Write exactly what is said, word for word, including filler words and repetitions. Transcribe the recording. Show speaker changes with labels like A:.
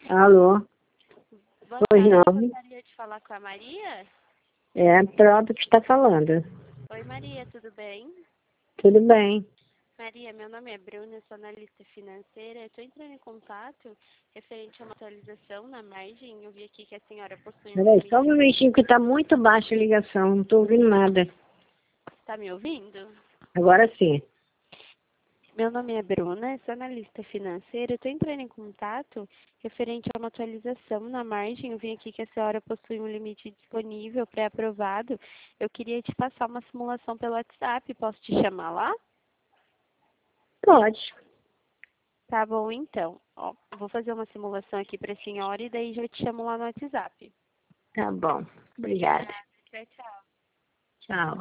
A: Alô?
B: Boa
A: Pois
B: tarde,
A: não.
B: eu gostaria de falar com a Maria.
A: É a própria que está falando.
B: Oi, Maria, tudo bem?
A: Tudo bem.
B: Maria, meu nome é Bruna, eu sou analista financeira. Eu estou entrando em contato referente a uma atualização na margem. Eu vi aqui que a senhora possui um
A: Peraí,
B: limite.
A: só um momentinho que está muito baixa a ligação. Não estou ouvindo nada.
B: Está me ouvindo?
A: Agora sim.
B: Meu nome é Bruna, eu sou analista financeira. Eu estou entrando em contato referente a uma atualização na margem. Eu vi aqui que a senhora possui um limite disponível pré-aprovado. Eu queria te passar uma simulação pelo WhatsApp. Posso te chamar lá?
A: Pode.
B: Tá bom, então. Ó, eu vou fazer uma simulação aqui para a senhora e daí já te chamo lá no WhatsApp.
A: Tá bom. Obrigada.
B: Tchau, tchau.
A: Tchau.